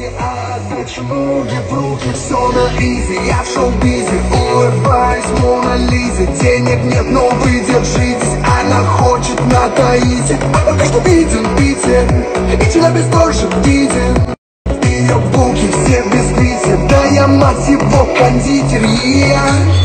деньги, а дальше ноги в руки. Все на изи, я в шоу-бизе, улыбаюсь Мона Лизе. Денег нет, но вы держитесь, она хочет на Таити. Только что виден Питер, и Челябинск тоже виден. Ее булки все в бисквите, да я мать его кондитер,